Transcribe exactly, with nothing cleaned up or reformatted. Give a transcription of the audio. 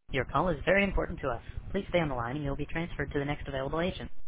Your call is very important to us. Please stay on the line and you'll be transferred to the next available agent.